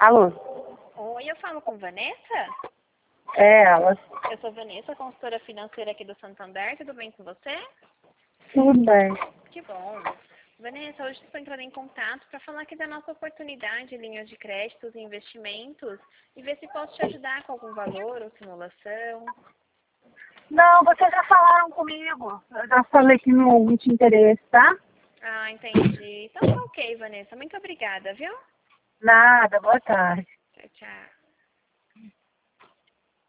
Alô? Oi, eu falo com Vanessa? É ela. Eu sou Vanessa, consultora financeira aqui do Santander. Tudo bem com você? Tudo bem. Que bom. Vanessa, hoje estou entrando em contato para falar aqui da nossa oportunidade em linhas de créditos e investimentos e ver se posso te ajudar com algum valor ou simulação. Não, vocês já falaram comigo. Eu já falei que não te interessa, tá? Ah, entendi. Então tá ok, Vanessa. Muito obrigada, viu? Nada, boa tarde. Tchau, tchau.